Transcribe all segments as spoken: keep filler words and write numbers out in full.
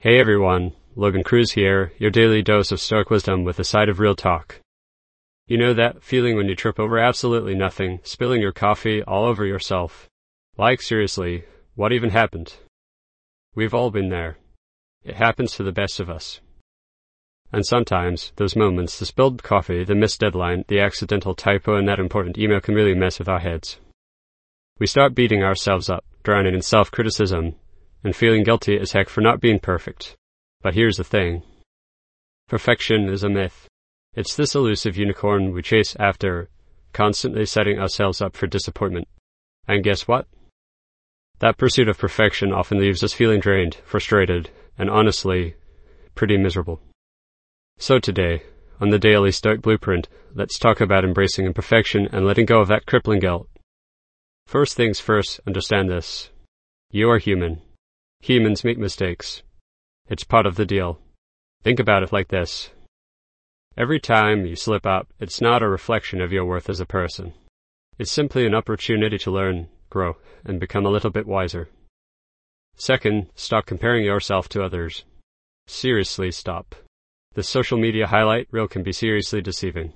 Hey everyone, Logan Cruz here, your daily dose of Stoic wisdom with a side of real talk. You know that feeling when you trip over absolutely nothing, spilling your coffee all over yourself? Like, seriously, what even happened? We've all been there. It happens to the best of us. And sometimes, those moments, the spilled coffee, the missed deadline, the accidental typo in that important email can really mess with our heads. We start beating ourselves up, drowning in self-criticism, and feeling guilty as heck for not being perfect. But here's the thing. Perfection is a myth. It's this elusive unicorn we chase after, constantly setting ourselves up for disappointment. And guess what? That pursuit of perfection often leaves us feeling drained, frustrated, and honestly, pretty miserable. So today, on the Daily Stoic Blueprint, let's talk about embracing imperfection and letting go of that crippling guilt. First things first, understand this. You are human. Humans make mistakes. It's part of the deal. Think about it like this. Every time you slip up, it's not a reflection of your worth as a person. It's simply an opportunity to learn, grow, and become a little bit wiser. Second, stop comparing yourself to others. Seriously, stop. The social media highlight reel can be seriously deceiving.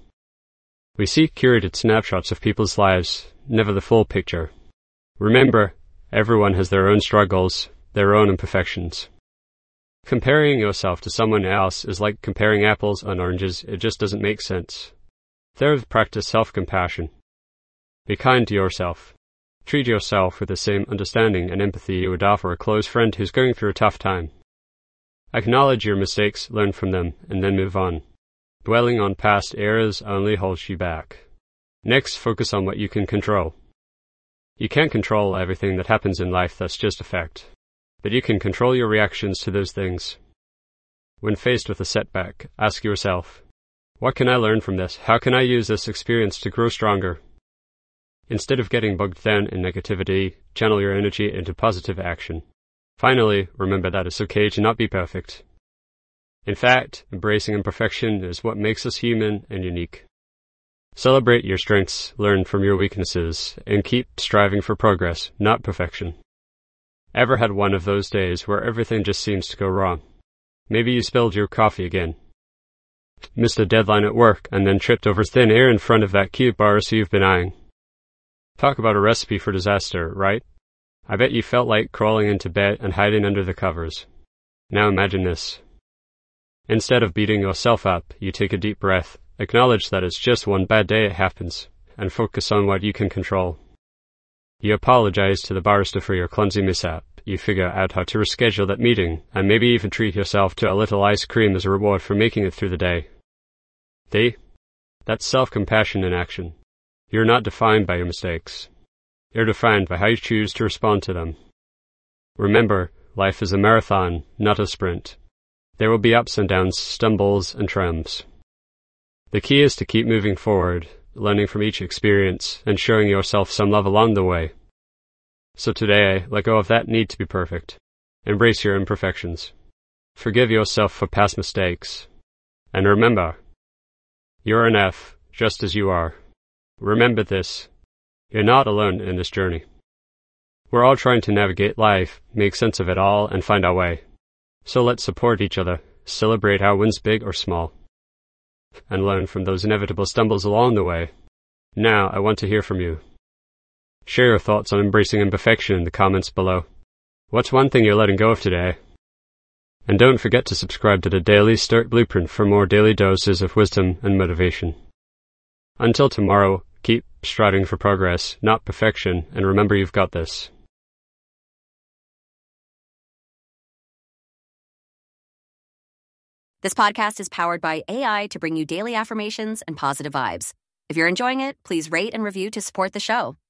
We see curated snapshots of people's lives, never the full picture. Remember, everyone has their own struggles, their own imperfections. Comparing yourself to someone else is like comparing apples and oranges. It just doesn't make sense. Third, practice self-compassion. Be kind to yourself. Treat yourself with the same understanding and empathy you would offer a close friend who's going through a tough time. Acknowledge your mistakes, learn from them, and then move on. Dwelling on past errors only holds you back. Next, focus on what you can control. You can't control everything that happens in life, that's just a fact. But you can control your reactions to those things. When faced with a setback, ask yourself, what can I learn from this? How can I use this experience to grow stronger? Instead of getting bogged down in negativity, channel your energy into positive action. Finally, remember that it's okay to not be perfect. In fact, embracing imperfection is what makes us human and unique. Celebrate your strengths, learn from your weaknesses, and keep striving for progress, not perfection. Ever had one of those days where everything just seems to go wrong? Maybe you spilled your coffee again, missed a deadline at work, and then tripped over thin air in front of that cute barista you've been eyeing. Talk about a recipe for disaster, right? I bet you felt like crawling into bed and hiding under the covers. Now imagine this. Instead of beating yourself up, you take a deep breath, acknowledge that it's just one bad day, it happens, and focus on what you can control. You apologize to the barista for your clumsy mishap. You figure out how to reschedule that meeting, and maybe even treat yourself to a little ice cream as a reward for making it through the day. See? That's self-compassion in action. You're not defined by your mistakes. You're defined by how you choose to respond to them. Remember, life is a marathon, not a sprint. There will be ups and downs, stumbles and triumphs. The key is to keep moving forward, learning from each experience, and showing yourself some love along the way. So today, let go of that need to be perfect. Embrace your imperfections. Forgive yourself for past mistakes. And remember, you're enough, just as you are. Remember this. You're not alone in this journey. We're all trying to navigate life, make sense of it all, and find our way. So let's support each other, celebrate our wins big or small, and learn from those inevitable stumbles along the way. Now, I want to hear from you. Share your thoughts on embracing imperfection in the comments below. What's one thing you're letting go of today? And don't forget to subscribe to the Daily Stoic Blueprint for more daily doses of wisdom and motivation. Until tomorrow, keep striving for progress, not perfection, and remember you've got this. This podcast is powered by A I to bring you daily affirmations and positive vibes. If you're enjoying it, please rate and review to support the show.